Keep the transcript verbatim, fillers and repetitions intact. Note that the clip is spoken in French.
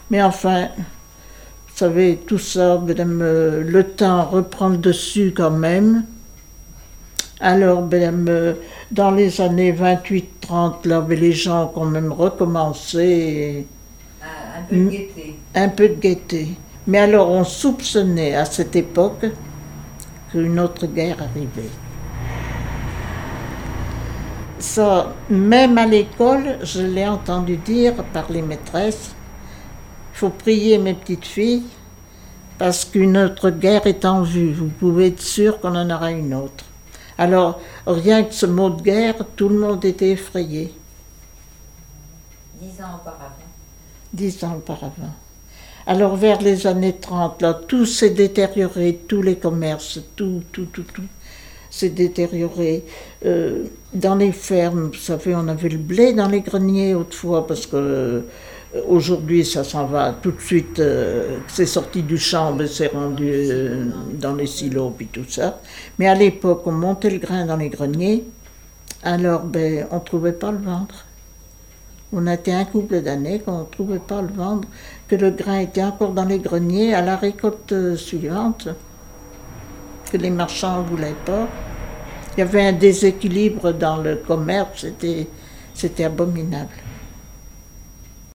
Mais enfin, vous savez, tout ça, madame, euh, le temps reprend le dessus quand même. Alors, madame, euh, dans les années vingt-huit trente, là, ben, les gens ont quand même recommencé. Et, Un, un peu de gaieté. Un peu de gaieté. Mais alors, on soupçonnait à cette époque qu'une autre guerre arrivait. Ça, même à l'école, je l'ai entendu dire par les maîtresses, il faut prier mes petites filles, parce qu'une autre guerre est en vue. Vous pouvez être sûr qu'on en aura une autre. Alors, rien que ce mot de guerre, tout le monde était effrayé. Dix ans auparavant. Dix ans auparavant. Alors, vers les années trente, là, tout s'est détérioré, tous les commerces, tout, tout, tout, tout s'est détérioré. Euh, dans les fermes, vous savez, on avait le blé dans les greniers autrefois, parce que euh, aujourd'hui, ça s'en va tout de suite, euh, c'est sorti du champ, mais c'est rendu euh, dans les silos, puis tout ça. Mais à l'époque, on montait le grain dans les greniers, alors ben, on ne trouvait pas le vendre. On a été un couple d'années qu'on ne trouvait pas le vendre, que le grain était encore dans les greniers à la récolte suivante, que les marchands ne voulaient pas. Il y avait un déséquilibre dans le commerce, c'était, c'était abominable.